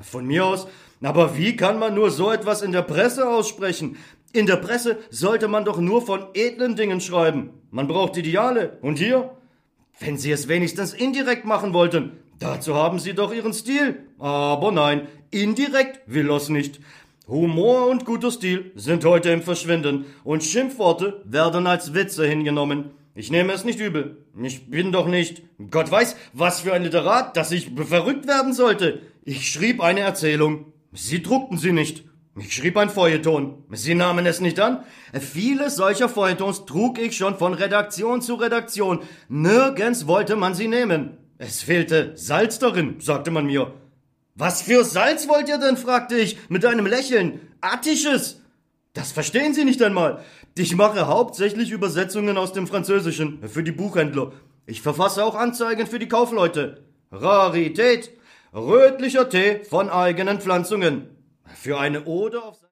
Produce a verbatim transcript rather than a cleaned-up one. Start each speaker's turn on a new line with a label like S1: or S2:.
S1: Von mir aus, aber wie kann man nur so etwas in der Presse aussprechen? In der Presse sollte man doch nur von edlen Dingen schreiben. Man braucht Ideale. Und hier? Wenn Sie es wenigstens indirekt machen wollten, dazu haben Sie doch Ihren Stil. Aber nein, indirekt will er's nicht. Humor und guter Stil sind heute im Verschwinden und Schimpfworte werden als Witze hingenommen. Ich nehme es nicht übel. Ich bin doch nicht, Gott weiß, was für ein Literat, dass ich verrückt werden sollte. Ich schrieb eine Erzählung. Sie druckten sie nicht. Ich schrieb ein Feuilleton. Sie nahmen es nicht an. Viele solcher Feuilletons trug ich schon von Redaktion zu Redaktion. Nirgends wollte man sie nehmen. Es fehlte Salz darin, sagte man mir. Was für Salz wollt ihr denn, fragte ich, mit einem Lächeln. Attisches. Das verstehen Sie nicht einmal. Ich mache hauptsächlich Übersetzungen aus dem Französischen für die Buchhändler. Ich verfasse auch Anzeigen für die Kaufleute. Rarität. Rötlicher Tee von eigenen Pflanzungen. Für eine Ode auf